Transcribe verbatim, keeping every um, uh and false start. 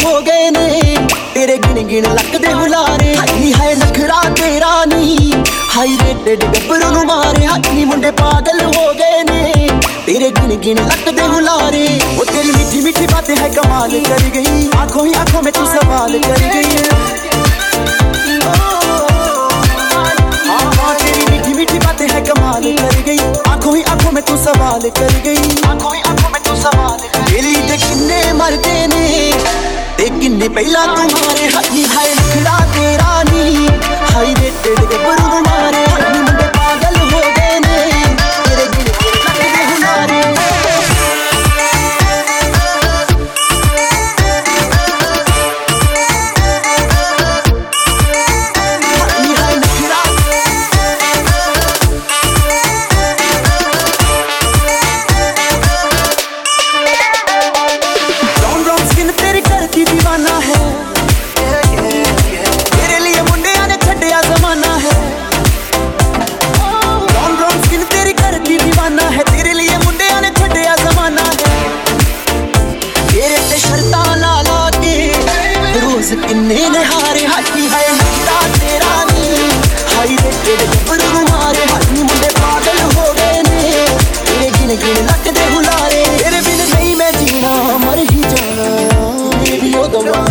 हो गए ने तेरे गिन गिन लगदे हुलारे। हाई है नखरा तेरा नी हाई रेटेड गब्बरू नू मारे। हाई मुंडे पागल हो गए ने तेरे गिन गिन लगदे हुलारे। वो तेरी मीठी मीठी बातें है कमाल कर गई, आंखों ही आंखों में तू सवाल कर गई। हाँ तेरी मीठी मीठी बातें है कमाल कर गई, आंखों ही आंखों में तू सवाल कर गई। आंखों ही आंखों में तू सवाल दिली ते किन्ने मरदे ने ते किन्ने पहला तुम्हारे। हाई हाय नखरा तेरा नी हाई रेटेड गब्बरू नू मारे। हाई मुंडे पागल हो गए ने तेरे गिन गिन लगदे हुलारे। दीवाना है तेरे लिए मुंडिया ने छड्डिया जमाना है। रॉन रॉन स्किन तेरी करती दीवाना है, तेरे लिए मुंडिया ने छड्डिया जमाना है। तेरे ते शर्तां ला ला के रोज किन्ने ने हारे। हाई है नखरा तेरा नी हाई रेटेड गब्बरू नू मारे। हाई मुंडे पागल हो गए ने तेरे गिन गिन लगदे हुलारे। तेरे बिन नहीं मैं जीना मर ही जाना, baby you're the one।